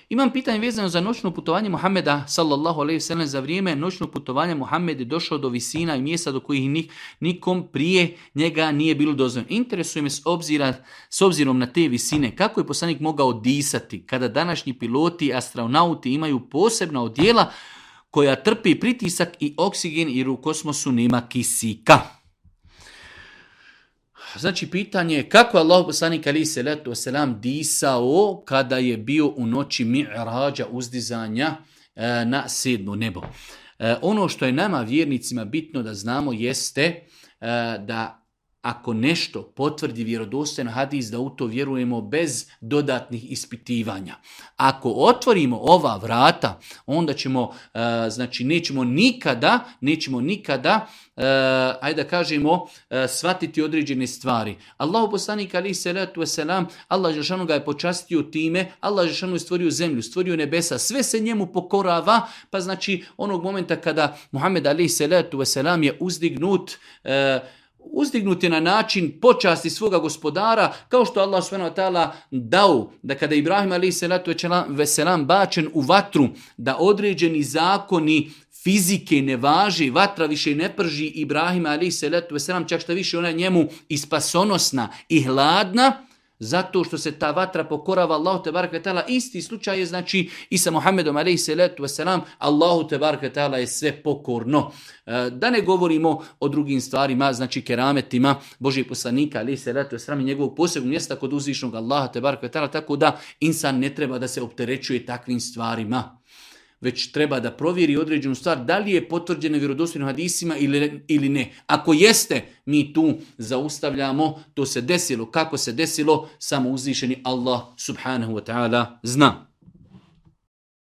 Imam pitanje vezano za noćno putovanje Muhammeda sallallahu alejhi ve sellem. Za vrijeme noćnog putovanja Muhammed je došao do visina i mjesta do kojih nikom prije njega nije bilo dozvoljeno. Interesuje me s obzirom na te visine kako je poslanik mogao disati kada današnji piloti i astronauti imaju posebna odjela koja trpi pritisak i oksigen jer u kosmosu nema kisika. Znači, pitanje je kako je Allah poslanik alejhi selatu vesselam disao kada je bio u noći mi'rađa, uzdizanja na 7. nebo. Ono što je nama vjernicima bitno da znamo jeste da ako nešto potvrdi vjerodostojan hadis, da u to vjerujemo bez dodatnih ispitivanja. Ako otvorimo ova vrata, onda ćemo, znači nećemo nikada, ajde da kažemo, shvatiti određene stvari. Allahu poslanik alejhi selatu vesselam, Allah dželešanu ga je počastio time, Allah dželešanu je stvorio zemlju, stvorio nebesa, sve se njemu pokorava, pa znači onog momenta kada Muhammed alejhi selatu vesselam je uzdignut je na način počasti svoga gospodara, kao što Allah subhanahu wa ta'ala dao da kada Ibrahim alejhi selatu vesselam bačen u vatru, da određeni zakoni fizike ne važi, vatra više ne prži Ibrahim alejhi selatu vesselam, čak što više ona njemu i spasonosna i hladna, zato što se ta vatra pokorava Allahu tebareke ve taala. Isti slučaj je znači i sa Muhammedom alejhi selatu vesselam, Allahu tebareke ve taala je sve pokorno. Da ne govorimo o drugim stvarima, znači kerametima Božjeg poslanika alejhi selatu vesselam i njegovog posebnog mjesta kod uzvišnog Allaha tebareke ve taala, tako da insan ne treba da se opterećuje takvim stvarima, već treba da provjeri određenu stvar da li je potvrđeno vjerodostojnim hadisima ili ne. Ako jeste, mi tu zaustavljamo, to se desilo, kako se desilo, samo uzvišeni Allah subhanahu wa ta'ala zna.